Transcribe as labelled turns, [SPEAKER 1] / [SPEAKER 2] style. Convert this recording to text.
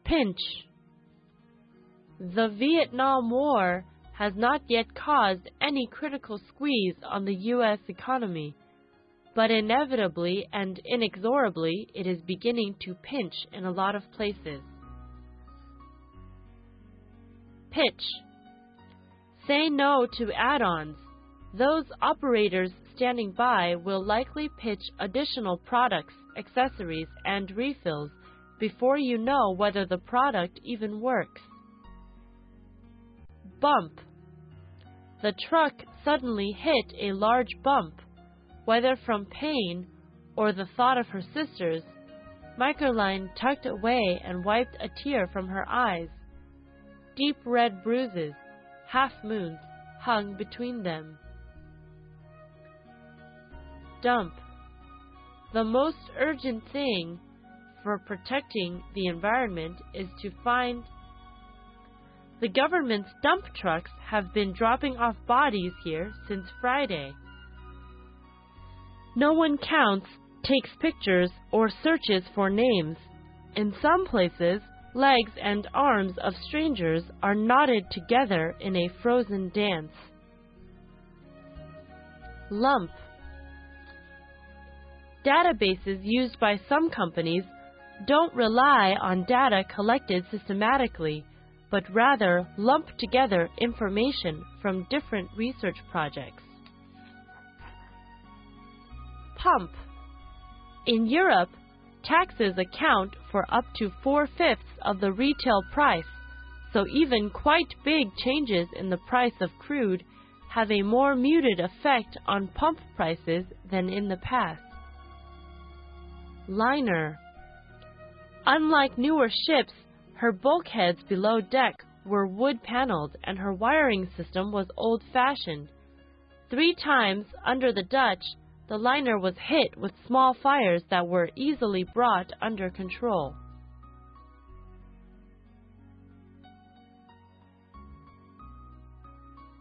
[SPEAKER 1] Pinch. The Vietnam War has not yet caused any critical squeeze on the U.S. economy, but inevitably and inexorably it is beginning to pinch in a lot of places. Pitch. Say no to add-ons. Those operators standing by will likely pitch additional products, accessories, and refills before you know whether the product even works. Bump. The truck suddenly hit a large bump, whether from pain or the thought of her sisters. Microline tucked away and wiped a tear from her eyes. Deep red bruises, half-moons, hung between them. Dump. The most urgent thing for protecting the environment is to find. The government's dump trucks have been dropping off bodies here since Friday. No one counts, takes pictures, or searches for names. In some places, legs and arms of strangers are knotted together in a frozen dance. Lump. Databases used by some companies don't rely on data collected systematically, but rather lump together information from different research projects. Pump. In Europe, taxes account for up to 4/5 of the retail price, so even quite big changes in the price of crude have a more muted effect on pump prices than in the past. Liner. Unlike newer ships, her bulkheads below deck were wood-paneled and her wiring system was old-fashioned. 3 times under the Dutch, the liner was hit with small fires that were easily brought under control.